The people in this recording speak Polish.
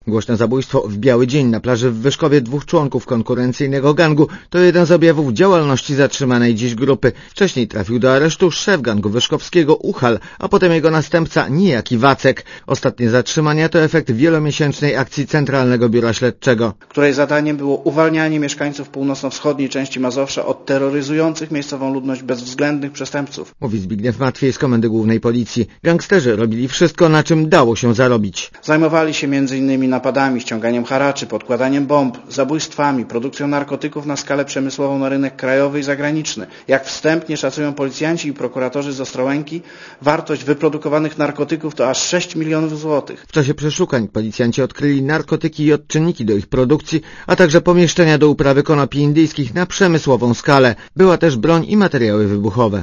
Głośne zabójstwo w biały dzień na plaży w Wyszkowie 2 członków konkurencyjnego gangu to jeden z objawów działalności zatrzymanej dziś grupy. Wcześniej trafił do aresztu szef gangu wyszkowskiego Uchal, a potem jego następca niejaki Wacek. Ostatnie zatrzymania to efekt wielomiesięcznej akcji Centralnego Biura Śledczego, której zadaniem było uwalnianie mieszkańców północno-wschodniej części Mazowsza od terroryzujących miejscową ludność bezwzględnych przestępców. Mówi Zbigniew Matwiej z Komendy Głównej Policji. Gangsterzy robili wszystko, na czym dało się zarobić. Zajmowali się m.in. napadami, ściąganiem haraczy, podkładaniem bomb, zabójstwami, produkcją narkotyków na skalę przemysłową na rynek krajowy i zagraniczny. Jak wstępnie szacują policjanci i prokuratorzy z Ostrołęki, wartość wyprodukowanych narkotyków to aż 6 milionów złotych. W czasie przeszukań policjanci odkryli narkotyki i odczynniki do ich produkcji, a także pomieszczenia do uprawy konopi indyjskich na przemysłową skalę. Była też broń i materiały wybuchowe.